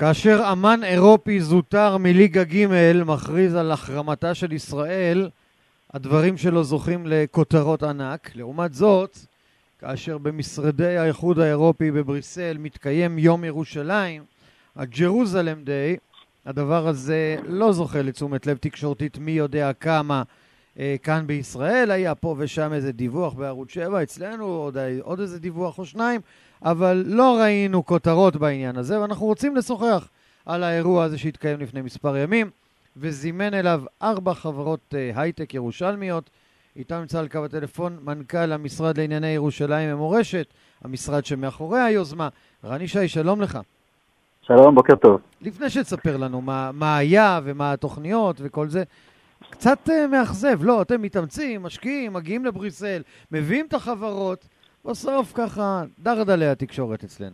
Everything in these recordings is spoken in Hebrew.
כאשר אמן אירופי זוטר מליגה ג' מכריז על החרמתה של ישראל, הדברים שלו זוכים לכותרות ענק. לעומת זאת, כאשר במשרדי האיחוד האירופי בבריסל מתקיים יום ירושלים, הג'רוזלם דיי, הדבר הזה לא זוכה לתשומת לב תקשורתית מי יודע כמה כאן בישראל. היה פה ושם איזה דיווח בערוץ 7, אצלנו עוד איזה דיווח או שניים, אבל לא ראינו כותרות בעניין הזה, ואנחנו רוצים לשוחח על האירוע הזה שהתקיים לפני מספר ימים, וזימן אליו 4 חברות הייטק ירושלמיות. איתם נמצא על קו הטלפון מנכ"ל המשרד לענייני ירושלים ומורשת, המשרד שמאחורי היוזמה, רני שי, שלום לך. שלום, בוקר טוב. לפני שתספר לנו מה היה ומה התוכניות וכל זה, קצת מאכזב, לא, אתם מתאמצים, משקיעים, מגיעים לבריסל, מביאים את החברות, בסוף ככה דרדלי התקשורת אצלנו.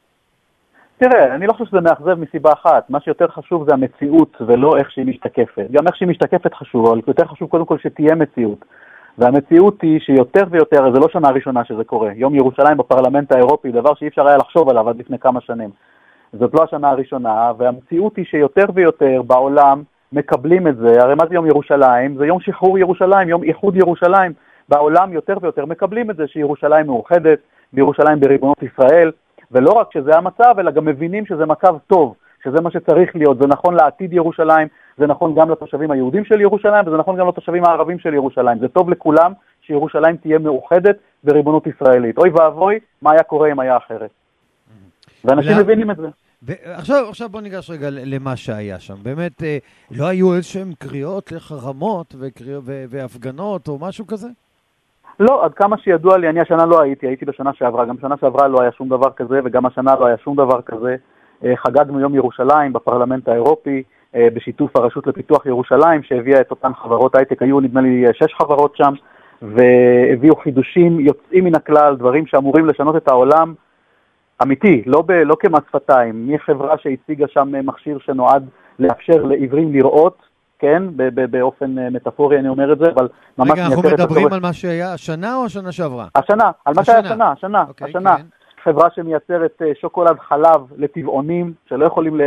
תראה, אני לא חושב שזה מאכזב מסיבה אחת. מה שיותר חשוב זה המציאות ולא איך שהיא משתקפת. גם איך שהיא משתקפת חשוב, אבל יותר חשוב קודם כל שתהיה מציאות. והמציאות היא שיותר ויותר, זה לא שנה ראשונה שזה קורה. יום ירושלים בפרלמנט האירופי, דבר שאי אפשר היה לחשוב עליו עד לפני כמה שנים. זאת לא השנה הראשונה, והמציאות היא שיותר ויותר בעולם מקבלים את זה. הרי מה זה יום ירושלים? זה יום שחרור ירושלים, יום איחוד ירושלים. בעולם יותר ויותר מקבלים את זה שירושלים מאוחדת, בירושלים בריבונות ישראל, ולא רק שזה המצב, אלא גם מבינים שזה מצב טוב, שזה מה שצריך להיות, זה נכון לעתיד ירושלים, זה נכון גם לתושבים היהודים של ירושלים, וזה נכון גם לתושבים הערבים של ירושלים. זה טוב לכולם שירושלים תהיה מאוחדת בריבונות ישראלית. אוי ואבוי, מה היה קורה אם היה אחרת. ואנשים מבינים את זה. עכשיו בוא ניגש רגע למה שהיה שם. באמת לא היו איזשהם קריאות לחרמות והפגנות או משהו כזה? לא, עד כמה שידוע לי, אני השנה לא הייתי בשנה שעברה, גם שנה שעברה לא היה שום דבר כזה, וגם השנה לא היה שום דבר כזה. חגגנו יום ירושלים בפרלמנט האירופי, בשיתוף הרשות לפיתוח ירושלים, שהביאה את אותן חברות הייטק, היו נדמה לי 6 חברות שם, והביאו חידושים יוצאים מן הכלל, דברים שאמורים לשנות את העולם, אמיתי, לא כמס שפתיים. מי חברה שהציגה שם מכשיר שנועד לאפשר לעיוורים לראות, כן, באופן מטאפורי אני אומר את זה, אבל ממש... רגע, אנחנו מדברים על מה שהיה השנה או השנה שעברה? השנה, על מה שהיה השנה. כן. חברה שמייצרת שוקולד חלב לטבעונים, שלא יכולים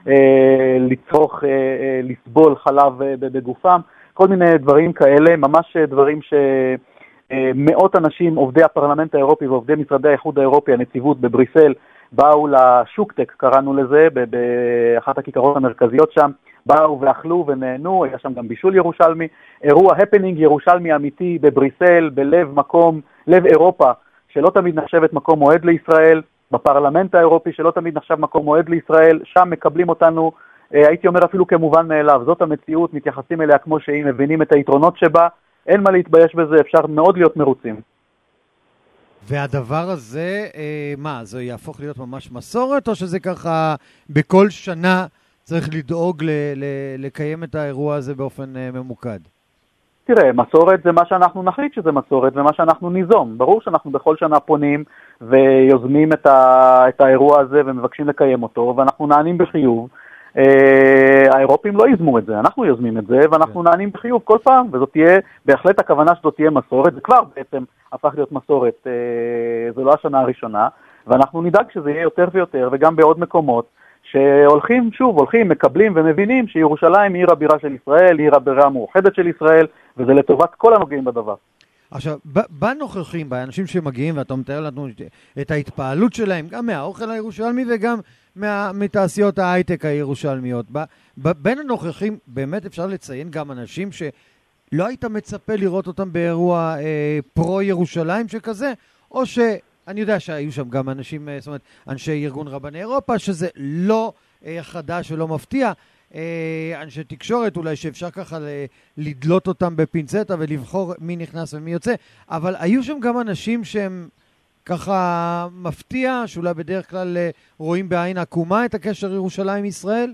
לצרוך, לסבול חלב בגופם, כל מיני דברים כאלה, ממש דברים שמאות אנשים, עובדי הפרלמנט האירופי ועובדי משרדי האיחוד האירופי, הנציבות בבריסל, באו לשוקטק, קראנו לזה, באחת הכיכרות המרכזיות שם, באו ואכלו ונהנו, היה שם גם בישול ירושלמי, אירוע הפנינג ירושלמי אמיתי בבריסל, בלב מקום, לב אירופה, שלא תמיד נחשבת מקום מועד לישראל, בפרלמנט האירופי שלא תמיד נחשב מקום מועד לישראל, שם מקבלים אותנו, הייתי אומר אפילו כמובן מאליו, זאת המציאות, מתייחסים אליה כמו שהיא, מבינים את היתרונות שבה, אין מה להתבייש בזה, אפשר מאוד להיות מרוצים. והדבר הזה, זה יהפוך להיות ממש מסורת, או שזה ככה בכל שנה צריך לדאוג לקיים את האירוע הזה באופן ממוקד? תראה, מסורת זה מה שאנחנו נחליט שזה מסורת, ומה שאנחנו ניזום. ברור שאנחנו בכל שנה פונים ויוזמים את האירוע הזה ומבקשים לקיים אותו, ואנחנו נענים בחיוב. האירופים לא יזמו את זה, אנחנו יוזמים את זה, ואנחנו נענים בחיוב כל פעם, וזאת תהיה, בהחלט הכוונה שזאת תהיה מסורת, זה כבר בעצם הפך להיות מסורת, זו לא השנה הראשונה, ואנחנו נדאג שזה יהיה יותר ויותר, וגם בעוד מקומות, שהולכים, מקבלים ומבינים שירושלים היא עיר הבירה של ישראל, היא עיר הבירה המאוחדת של ישראל, וזה לטובת כל הנוגעים בדבר. עכשיו, בנוכחים, באנשים שמגיעים, ואתה מתאר לנו את ההתפעלות שלהם, גם מהאוכל הירושלמי וגם מתעשיות ההייטק הירושלמיות, בין הנוכחים באמת אפשר לציין גם אנשים שלא היית מצפה לראות אותם באירוע פרו-ירושלים שכזה, או אני יודע שהיו שם גם אנשים, זאת אומרת, אנשי ארגון רבני אירופה, שזה לא חדש ולא מפתיע, אנשי תקשורת אולי שאפשר ככה לדלות אותם בפינצטה ולבחור מי נכנס ומי יוצא, אבל היו שם גם אנשים שהם ככה מפתיע, שאולי בדרך כלל רואים בעין עקומה את הקשר ירושלים-ישראל?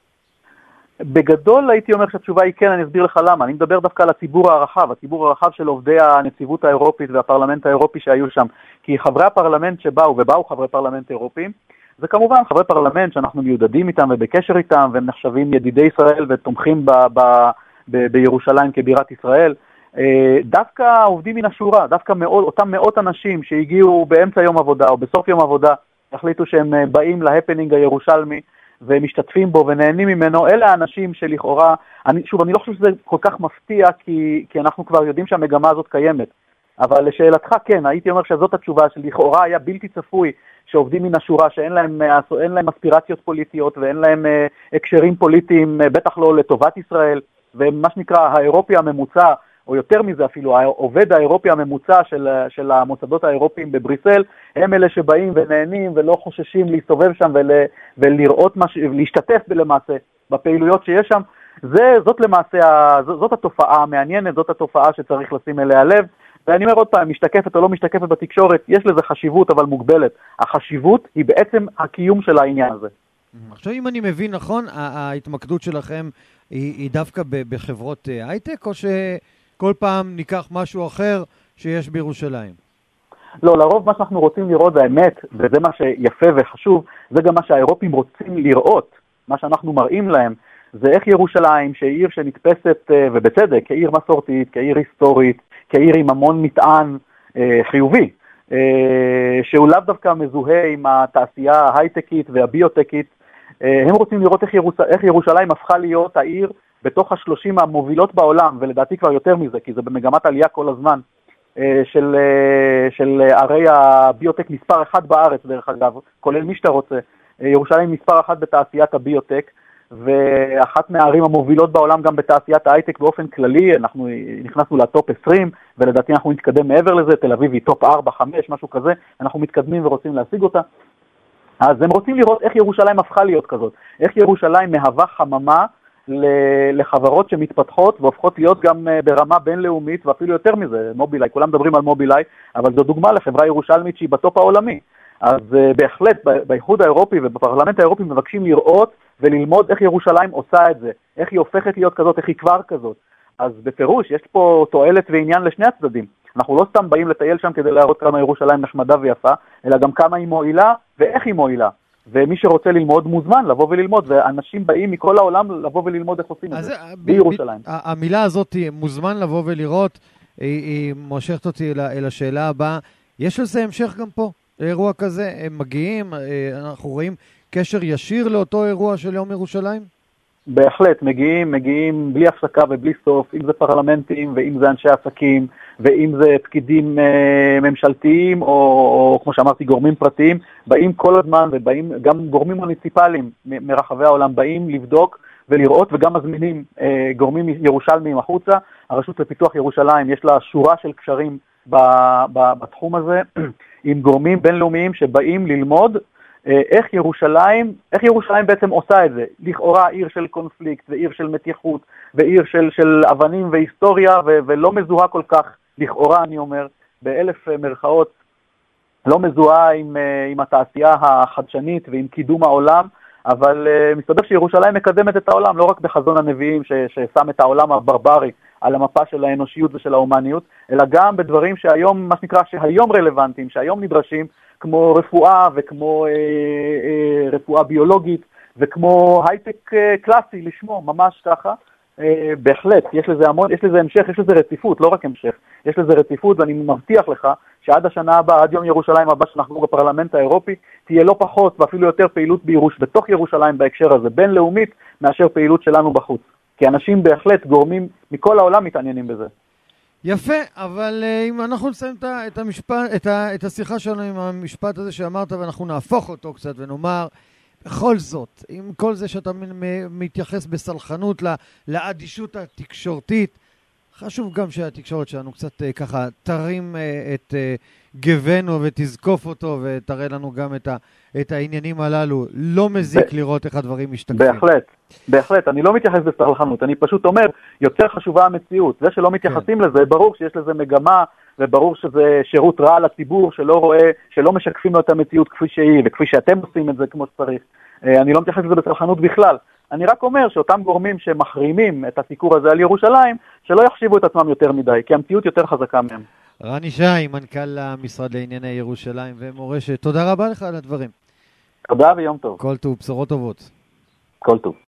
בגדול הייתי אומר שהתשובה היא כן, אני אסביר לך למה. אני מדבר דווקא על הציבור הרחב של עובדי הנציבות האירופית והפרלמנט האירופי שהיו שם. כי חברי הפרלמנט ובאו חברי פרלמנט אירופיים, זה כמובן חברי פרלמנט שאנחנו מיודדים איתם ובקשר איתם, והם נחשבים ידידי ישראל ותומכים בירושלים כבירת ישראל. דווקא עובדים מן השורה, דווקא אותם מאות אנשים שהגיעו באמצע יום עבודה או בסוף יום עבודה, החליטו שהם באים להפנינג הירושלמי, ומשתתפים בו ונהנים ממנו, אלה האנשים שלכאורה, אני לא חושב שזה כל כך מפתיע, כי אנחנו כבר יודעים שהמגמה הזאת קיימת. אבל לשאלתך כן, הייתי אומר שזאת התשובה, שלכאורה היה בלתי צפוי שעובדים מן השורה, שאין להם אספירציות פוליטיות ואין להם הקשרים פוליטיים, בטח לא לטובת ישראל, ומה שנקרא האירופי הממוצע, או יותר מזה אפילו, העובד האירופי הממוצע של המוסדות האירופיים בבריסל, הם אלה שבאים ונהנים ולא חוששים להסתובב שם ולראות, להשתתף למעשה בפעילויות שיש שם. זאת למעשה, זאת התופעה המעניינת, זאת התופעה שצריך לשים אליה לב, ואני אומר עוד פעם, משתקפת או לא משתקפת בתקשורת, יש לזה חשיבות אבל מוגבלת. החשיבות היא בעצם הקיום של העניין הזה. עכשיו אם אני מבין נכון, ההתמקדות שלכם היא דווקא בחברות הייטק, או שכל פעם ניקח משהו אחר שיש בירושלים? לא, לרוב מה שאנחנו רוצים לראות, האמת, וזה מה שיפה וחשוב, זה גם מה שהאירופים רוצים לראות, מה שאנחנו מראים להם, זה איך ירושלים, שהיא עיר שנתפסת, ובצדק, כעיר מסורתית, כעיר היסטורית, כעיר עם המון מטען חיובי, שהוא לאו דווקא מזוהה עם התעשייה ההייטקית והביוטקית. הם רוצים לראות איך ירושלים הפכה להיות העיר בתוך 30 המובילות בעולם, ולדעתי כבר יותר מזה, כי זה במגמת עלייה כל הזמן, של ערי הביוטק מספר 1 בארץ, דרך אגב, כולל מי שאתה רוצה. ירושלים מספר 1 בתעשיית הביוטק, ואחת מהערים המובילות בעולם גם בתעשיית ההייטק באופן כללי. אנחנו נכנסנו לטופ 20, ולדעתי אנחנו נתקדם מעבר לזה. תל אביב היא טופ 4, 5, משהו כזה. אנחנו מתקדמים ורוצים להשיג אותה. אז הם רוצים לראות איך ירושלים הפכה להיות כזאת. איך ירושלים מהווה חממה לחברות שמתפתחות והופכות להיות גם ברמה בינלאומית, ואפילו יותר מזה, מובילאיי. כולם מדברים על מובילאיי, אבל זו דוגמה לחברה ירושלמית שהיא בטופ העולמי. אז בהחלט באיחוד האירופי ובפרלמנט האירופי מבקשים לראות וללמוד איך ירושלים עושה את זה, איך היא הופכת להיות כזאת, איך היא כבר כזאת. אז בפירוש יש פה תועלת ועניין לשני הצדדים. אנחנו לא סתם באים לטייל שם כדי להראות כמה ירושלים נחמדה ויפה, אלא גם כמה היא מועילה ואיך היא מועילה. ומי שרוצה ללמוד מוזמן לבוא וללמוד, ואנשים באים מכל העולם לבוא וללמוד איך עושים את זה בירושלים. המילה הזאת, מוזמן לבוא ולראות, היא מושכת אותי אל השאלה הבאה. יש לזה המשך גם פה? אירוע כזה, הם מגיעים, אנחנו רואים קשר ישיר לאותו אירוע של יום ירושלים? בהחלט, מגיעים בלי הפסקה ובלי סוף, אם זה פרלמנטים ואם זה אנשי עסקים, ואם זה פקידים ממשלתיים, או כמו שאמרתי, גורמים פרטיים, באים כל הזמן, ובאים גם גורמים מוניציפליים מרחבי העולם, באים לבדוק ולראות, וגם מזמינים גורמים ירושלמיים החוצה. הרשות לפיתוח ירושלים, יש לה שורה של קשרים בתחום הזה, עם גורמים בינלאומיים שבאים ללמוד איך ירושלים בעצם עושה את זה. לכאורה עיר של קונפליקט, ועיר של מתיחות, ועיר של אבנים והיסטוריה, ולא מזוהה כל כך, לכאורה אני אומר, באלף מרכאות, לא מזוהה עם התעשייה החדשנית ועם קידום העולם, אבל מסתבר שירושלים מקדמת את העולם, לא רק בחזון הנביאים ששם את העולם הברברי על המפה של האנושיות ושל ההומניות, אלא גם בדברים שהיום, מה שנקרא, שהיום רלוונטיים, שהיום נדרשים, כמו רפואה וכמו רפואה ביולוגית וכמו הייטק קלאסי לשמו, ממש ככה. בהחלט, יש לזה המשך, יש לזה רציפות, לא רק המשך, יש לזה רציפות, ואני מבטיח לך שעד השנה הבאה, עד יום ירושלים הבא שאנחנו בפרלמנט האירופי, תהיה לא פחות ואפילו יותר פעילות בתוך ירושלים בהקשר הזה, בינלאומית, מאשר פעילות שלנו בחוץ. כי אנשים בהחלט, גורמים מכל העולם מתעניינים בזה. יפה, אבל אם אנחנו נסיים את השיחה שלנו עם המשפט הזה שאמרת, ואנחנו נהפוך אותו קצת ונאמר, בכל זאת, עם כל זה שאתה מתייחס בסלחנות לאדישות התקשורתית, חשוב גם שהתקשורת שלנו קצת ככה תרים את גבנו ותזקוף אותו ותראה לנו גם את העניינים הללו. לא מזיק לראות איך הדברים משתקפים. בהחלט, אני לא מתייחס בסלחנות, אני פשוט אומר, יותר חשובה המציאות. זה שלא מתייחסים לזה, ברור שיש לזה מגמה, וברור שזה שירות רע לציבור שלא רואה, שלא משקפים לו את המציאות כפי שהיא, וכפי שאתם עושים את זה כמו שצריך. אני לא מתייחס לזה בסלחנות בכלל. אני רק אומר שאותם גורמים שמחרימים את הסיקור הזה על ירושלים, שלא יחשיבו את עצמם יותר מדי, כי המציאות יותר חזקה מהם. רני שי, מנכ"ל המשרד לענייני ירושלים ומורשת, תודה רבה לך על הדברים. תודה ויום טוב. כל טוב, בשורות טובות. כל טוב.